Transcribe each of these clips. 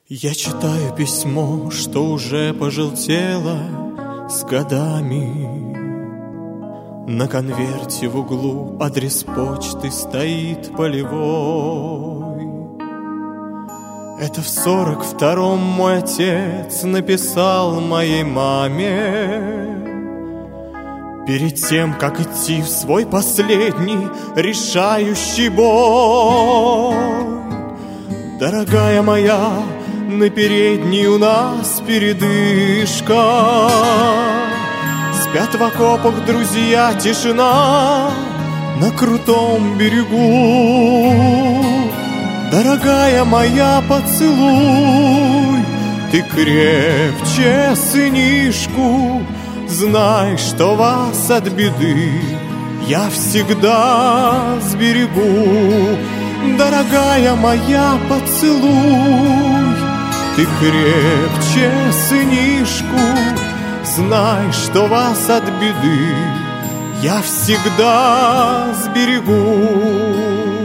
Я читаю письмо, что уже пожелтело с годами. На конверте в углу адрес почты стоит полевой. Это в 42-м мой отец написал моей маме перед тем, как идти в свой последний решающий бой. Дорогая моя, на передней у нас передышка. Спят в окопах друзья, тишина на крутом берегу. Дорогая моя, поцелуй ты крепче сынишку. Знай, что вас от беды я всегда сберегу. Дорогая моя, поцелуй ты крепче сынишку. Знай, что вас от беды я всегда сберегу.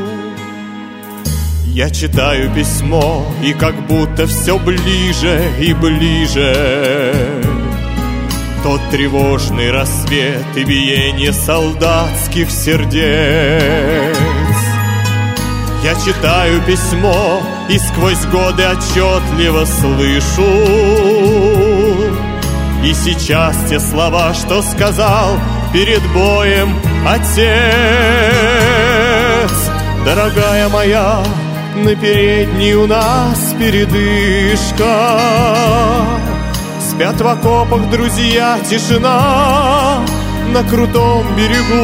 Я читаю письмо, и как будто все ближе и ближе тот тревожный рассвет и биение солдатских сердец. Я читаю письмо, и сквозь годы отчетливо слышу и сейчас те слова, что сказал перед боем отец. Дорогая моя, на передней у нас передышка. Спят в окопах друзья, тишина на крутом берегу.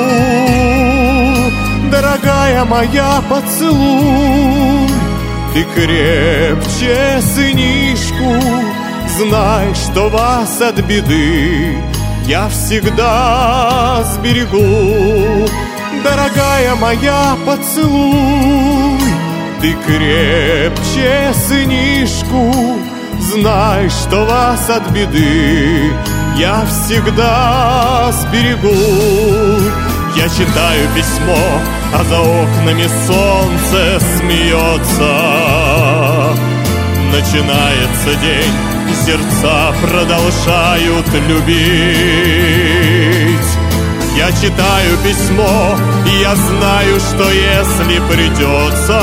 Дорогая моя, поцелуй ты крепче сынишку. Знай, что вас от беды я всегда сберегу. Дорогая моя, поцелуй ты крепче сынишку. Знай, что вас от беды я всегда сберегу. Я читаю письмо, а за окнами солнце смеется. Начинается день, и сердца продолжают любить. Я читаю письмо, и я знаю, что если придется,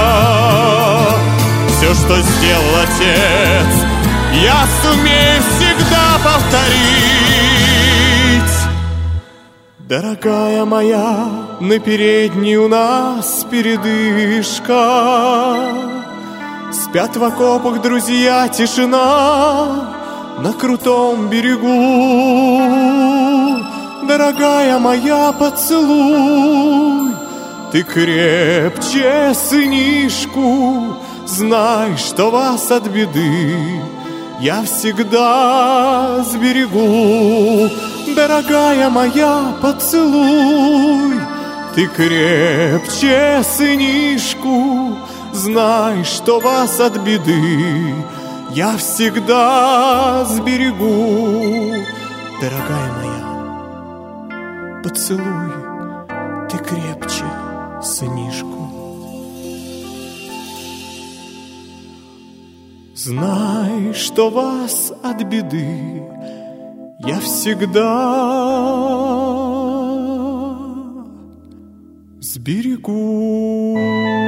все, что сделал отец, я сумею всегда повторить. Дорогая моя, на передней у нас передышка. Спят в окопах друзья, тишина на крутом берегу. Дорогая моя, поцелуй ты крепче сынишку. Знай, что вас от беды я всегда сберегу. Дорогая моя, поцелуй ты крепче сынишку. Знай, что вас от беды я всегда сберегу. Дорогая моя, поцелуй ты крепче сынишку. Знай, что вас от беды я всегда сберегу.